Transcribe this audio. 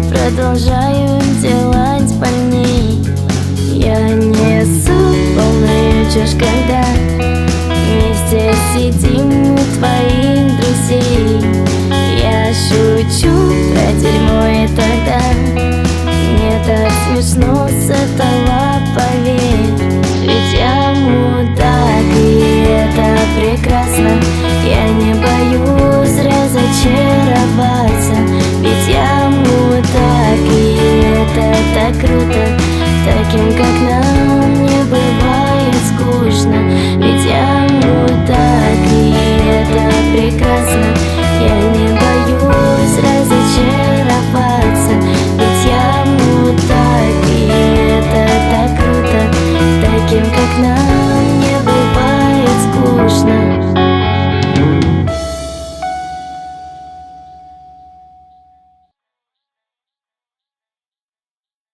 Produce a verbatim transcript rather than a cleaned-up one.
продолжаю делать больней. Я несу полную чушь, когда вместе сидим у твоих друзей. Я шучу про дерьмо